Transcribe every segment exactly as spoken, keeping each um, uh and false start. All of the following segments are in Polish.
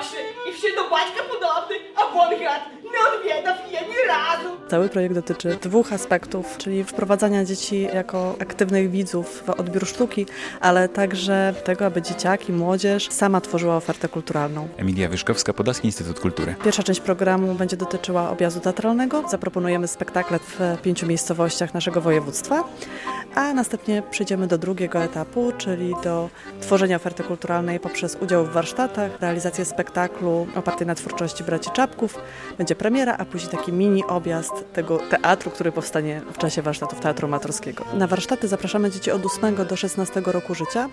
proszę, i wszedł do baćka podobny, a Bongat nie odwiedza je ani razu. Cały projekt dotyczy dwóch aspektów, czyli wprowadzania dzieci jako aktywnych widzów w odbiór sztuki, ale także tego, aby dzieciaki, młodzież sama tworzyła ofertę kulturalną. Emilia Wyszkowska, Podlaski Instytut Kultury. Pierwsza część programu będzie dotyczyła objazdu teatralnego. Zaproponujemy spektakle w pięciu miejscowościach naszego województwa, a następnie przejdziemy do drugiego etapu, czyli do tworzenia oferty kulturalnej poprzez udział w warsztatach, realizację spektaklu opartej na twórczości braci Czapków. Będzie premiera, a później taki mini objazd tego teatru, który powstanie w czasie warsztatów Teatru Amatorskiego. Na warsztaty zapraszamy dzieci od ósmego do szesnastego roku życia.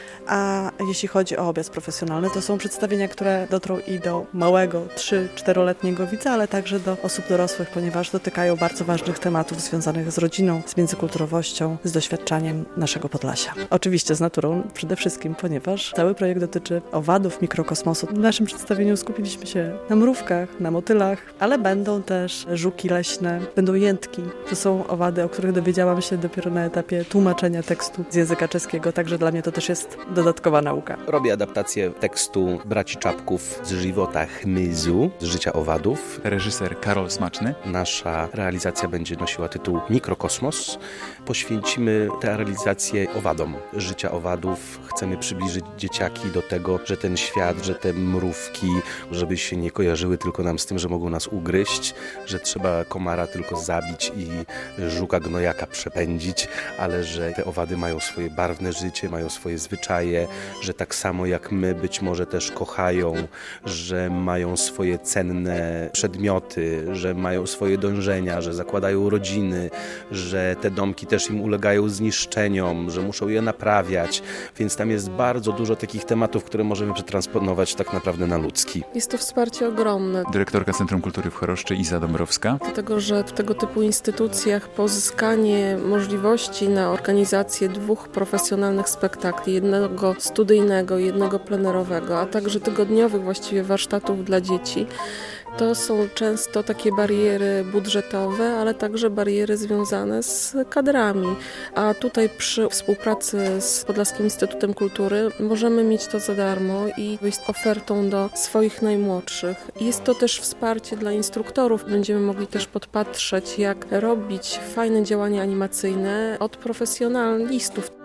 A jeśli chodzi o objazd profesjonalny, to są przedstawienia, które dotrą i do małego, trzy-czteroletniego widza, ale także do osób dorosłych, ponieważ dotykają bardzo ważnych tematów związanych z rodziną, z międzykulturowością, z doświadczaniem naszego Podlasia. Oczywiście z naturą przede wszystkim, ponieważ cały projekt dotyczy owadów mikrokosmosu. W naszym przedstawieniu skupiliśmy się na mrówkach, na motylach, ale będą też żuki leśne, będą jętki. To są owady, o których dowiedziałam się dopiero na etapie tłumaczenia tekstu z języka czeskiego, także dla mnie to też jest dodatkowa nauka. Robię adaptację tekstu braci Czapków z żywota chmyzu, z życia owadów. Reżyser Karol Smaczny. Nasza realizacja będzie nosiła tytuł Mikrokosmos. Poświęcimy tę realizację owadom, życia owadów. Chcemy przybliżyć dzieciaki do tego, że ten świat, że te mrówki, żeby się nie kojarzyły tylko nam z tym, że mogą nas ugryźć, że trzeba komara tylko zabić i żuka gnojaka przepędzić, ale że te owady mają swoje barwne życie, mają swoje zwyczaje, że tak samo jak my być może też kochają, że mają swoje cenne przedmioty, że mają swoje dążenia, że zakładają rodziny, że te domki też im ulegają zniszczeniom, że muszą je naprawiać, więc tam jest bardzo dużo takich tematów, które możemy przetransponować tak naprawdę na ludzki. Jest to wsparcie ogromne. Dyrektorka Centrum Kultury w Choroszczy Iza Dąbrowska. Dlatego, że w tego typu instytucjach pozyskanie możliwości na organizację dwóch profesjonalnych spektakli, jednego studyjnego, jednego plenerowego, a także tygodniowych właściwie warsztatów dla dzieci, to są często takie bariery budżetowe, ale także bariery związane z kadrami. A tutaj przy współpracy z Podlaskim Instytutem Kultury możemy mieć to za darmo i wyjść z ofertą do swoich najmłodszych. Jest to też wsparcie dla instruktorów. Będziemy mogli też podpatrzeć, jak robić fajne działania animacyjne od profesjonalistów.